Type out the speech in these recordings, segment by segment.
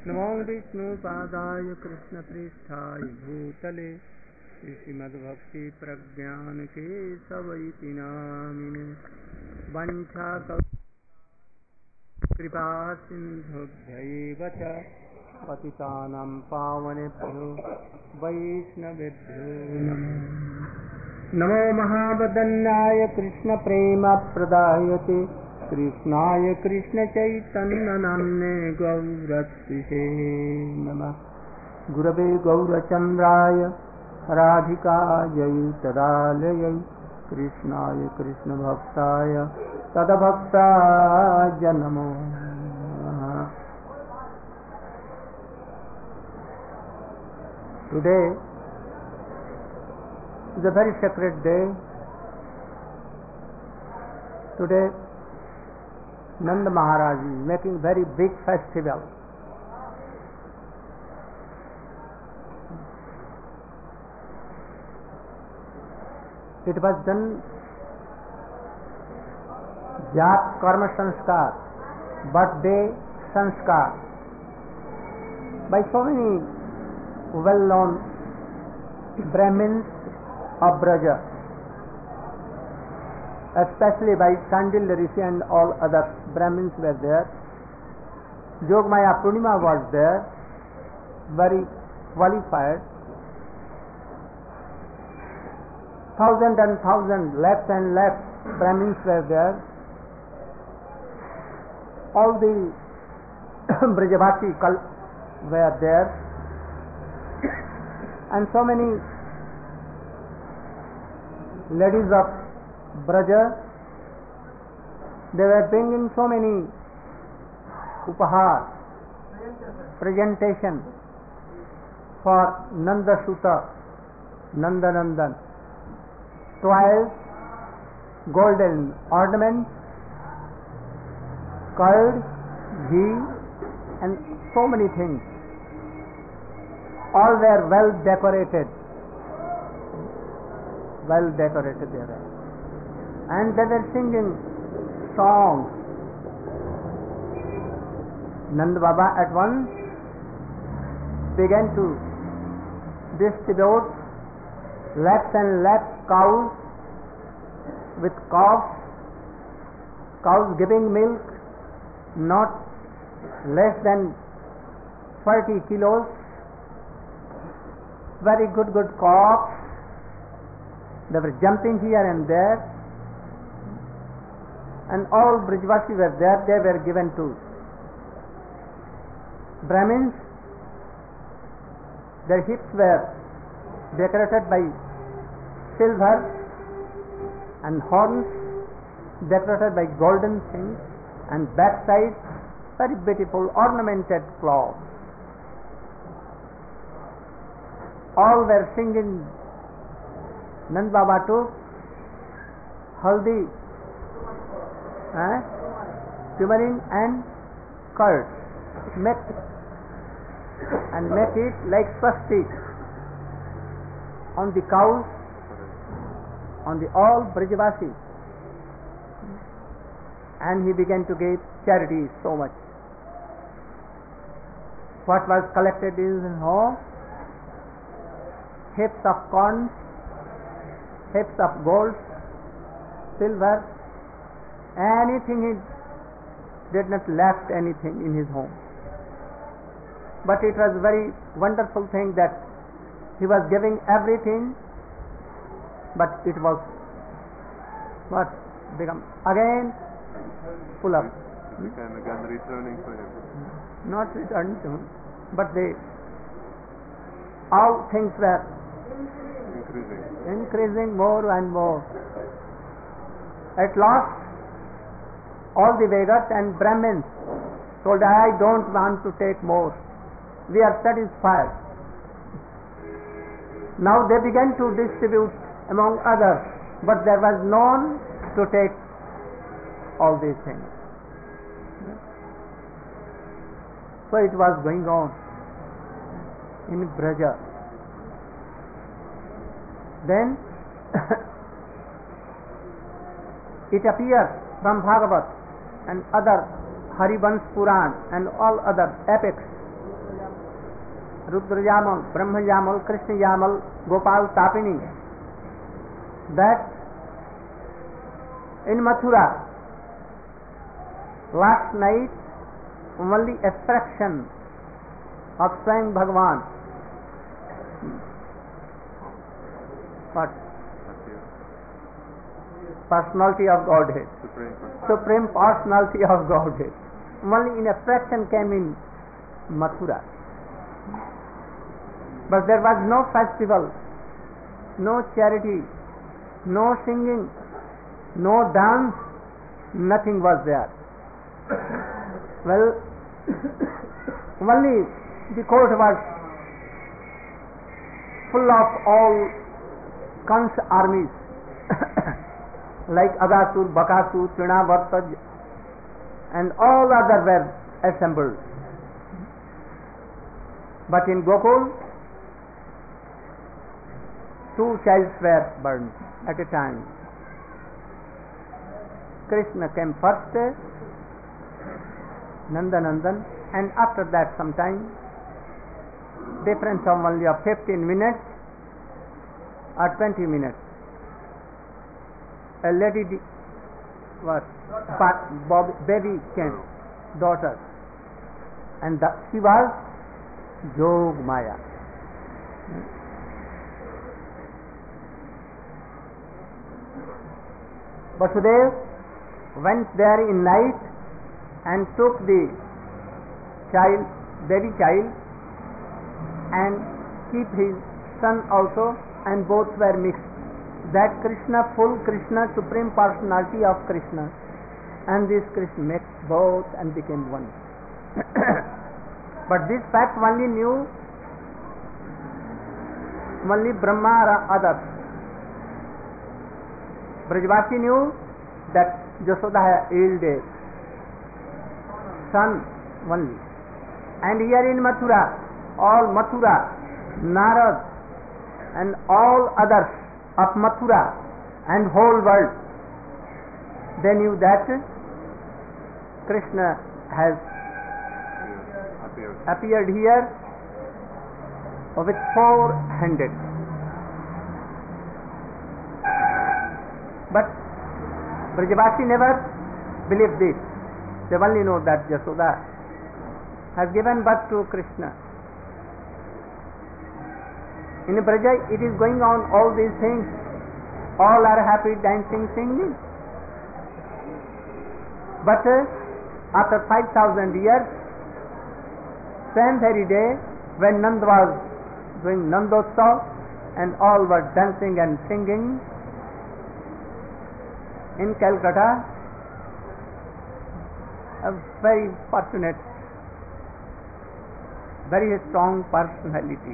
नमो विष्णुपादाय कृष्णप्रेष्ठाय भूतले श्रीमद्भक्तिप्रज्ञानकेशवैति नामिने वञ्चाकल्पतरुकृपा सिन्धुभ्यैव च पतितानां पावनेभ्यो वैष्णवेभ्यो नमो महावदन्याय कृष्णप्रेमप्रदायते कृष्णाय कृष्णचैतन्यनाम्ने गौरत्विषे नमः। गुरवे गौरचन्द्राय राधिकायै तदालयै कृष्णाय कृष्णभक्ताय तद्भक्ताय नमो नमः। Today is a very sacred day. Today Nanda Maharaj is making very big festival. It was done Jat Karma Sanskar, birthday Sanskar, by so many well-known Brahmins of Braja, especially by Sandilya Rishi and all other Brahmins were there. Jogmaya Purnima was there, very qualified. Thousand and thousand, lakhs and lakhs Brahmins were there. All the Brajavasi were there, and so many ladies of Braja, they were bringing so many upahar, presentation for Nanda Suta, Nanda Nandan, toys, golden ornaments, curd, ghee, and so many things. All were well decorated they were. And they were singing songs. Nanda Baba at once began to distribute lakhs and lakhs cows with calves, cows giving milk not less than 40 kilos, very good calves. They were jumping here and there, and all Brijvasi were there. They were given to Brahmins. Their hips were decorated by silver, and horns decorated by golden things, and backside very beautiful ornamented cloth. All were singing. Nand Baba took haldi, turmeric and curd, make it like swastik on the cows, on the all Brajavasi, and he began to give charity so much. What was collected in his home? Heaps of corn, heaps of gold, silver, anything. He did not left anything in his home. But it was a very wonderful thing that he was giving everything, but it was what become again full up. Became again returning to him. Not returning to him, but all things were increasing more and more. At last, all the Vedas and Brahmins told, I don't want to take more. We are satisfied. Now they began to distribute among others, but there was none to take all these things. So it was going on in Braja. Then it appears from Bhagavat and other Harivansh Puran and all other epics Rudra Yamal, Brahma Yamal, Krishna Yamal, Gopal Tapini, that in Mathura, last night, only a fraction of Swayam Bhagavan, but personality of Godhead, Supreme Personality of Godhead, only in a fraction came in Mathura. But there was no festival, no charity, no singing, no dance, nothing was there. Well, only the court was full of all Kansa armies like Agasur, Bakasur, Trinavarta and all other were assembled. But in Gokul, 2 childs were burned at a time. Krishna came first, Nandanandan, and after that some time, difference of only of 15 minutes or 20 minutes. A lady was baby came, daughter, and she was Jog Maya. Vasudev went there in night and took the child, baby child, and keep his son also, and both were mixed. That Krishna, full Krishna, Supreme Personality of Krishna, and this Krishna mixed both and became one. But this fact only knew only Brahma or others. Brajvasi knew that Jashoda had yielded son only. And here in Mathura, all Mathura, Narad and all others of Mathura and whole world, they knew that Krishna has appeared here with 4 handed. But Brajavasi never believed this. They only know that Jashoda has given birth to Krishna. In Braja it is going on all these things. All are happy, dancing, singing. But after 5,000 years, same very day, when Nand was doing Nandotsav and all were dancing and singing in Calcutta, a very fortunate, very strong personality,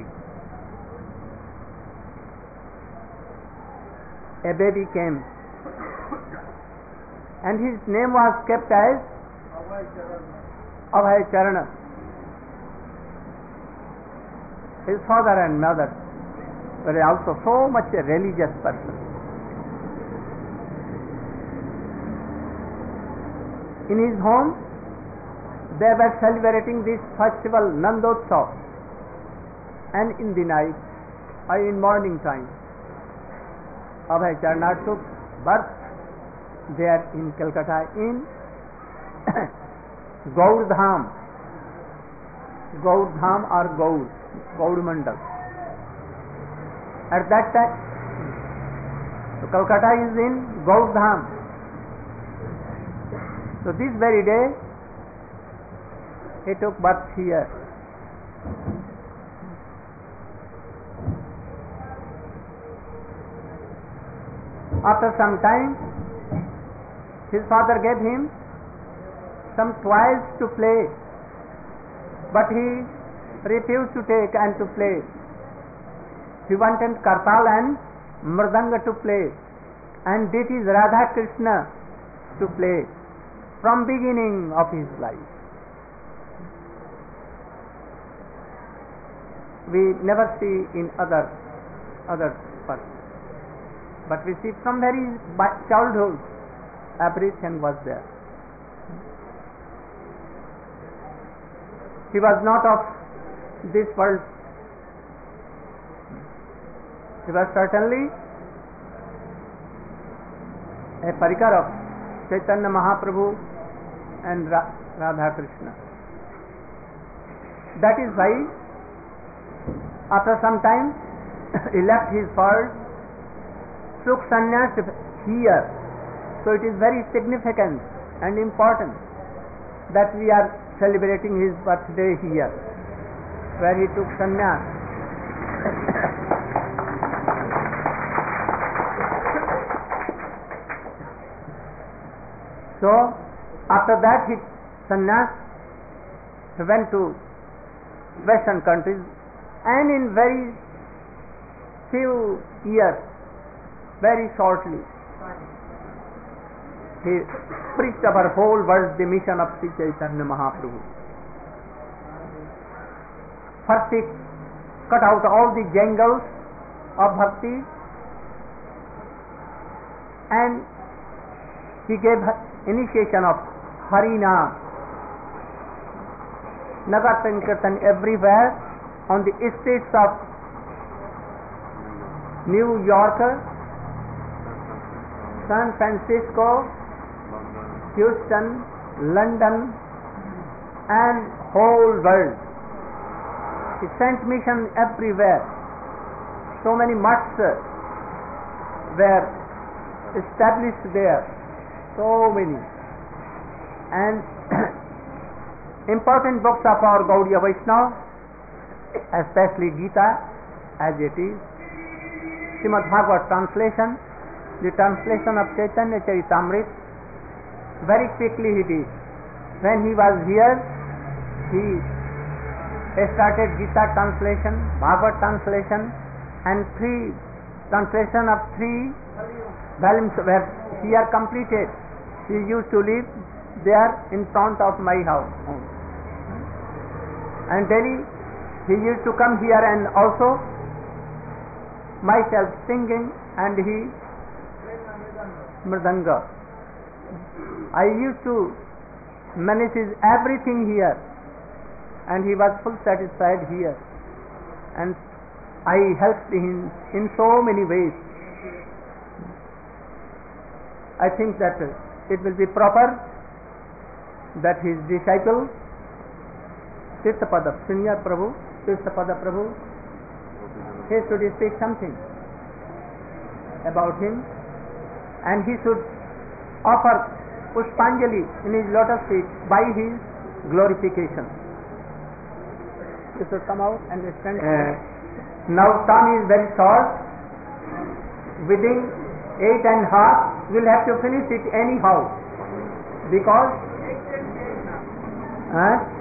a baby came, and his name was kept as Abhay Charana. His father and mother were also so much a religious person. In his home, they were celebrating this festival Nandotsav, and in the night, or in morning time, Abhay Charana took birth there in Calcutta in Gaurdham or Gaud Mandal. At that time, so Calcutta is in Gaurdham. So this very day, he took birth here. After some time, his father gave him some toys to play, but he refused to take and to play. He wanted Kartal and Mridanga to play, and this is Radha Krishna to play from beginning of his life. We never see in other persons, but we see from very childhood everything was there. He was not of this world He was certainly a parikar of Chaitanya Mahaprabhu and Radha Krishna. That is why after some time he left his world, took sannyas here. So it is very significant and important that we are celebrating his birthday here, where he took sannyas. So after that he went to Western countries, and in very few years, very shortly, he preached over whole world the mission of Sri Chaitanya Mahaprabhu. First he cut out all the jangles of bhakti, and he gave initiation of Harinam, Nagar Sankirtan everywhere on the streets of New York, San Francisco, Houston, London, and whole world. He sent mission everywhere. So many mutts were established there. So many. And important books of our Gaudiya Vaishnava, especially Gita as it is, Srimad Bhagavad translation, the translation of Chaitanya Charitamrita, very quickly he did. When he was here, he started Gita translation, Bhagavad translation, and translation of 3 volumes were here completed. He used to live there in front of my house. And daily he used to come here, and also myself singing, and he mridanga. I used to manage everything here, and he was full satisfied here, and I helped him in so many ways. I think that it will be proper that his disciple Tirthapada Senior Prabhu, Tirthapada Prabhu, he should speak something about him, and he should offer Pushpanjali in his lotus feet by his glorification. You should come out and stand. Now time is very short. Within 8.5 we'll have to finish it anyhow, because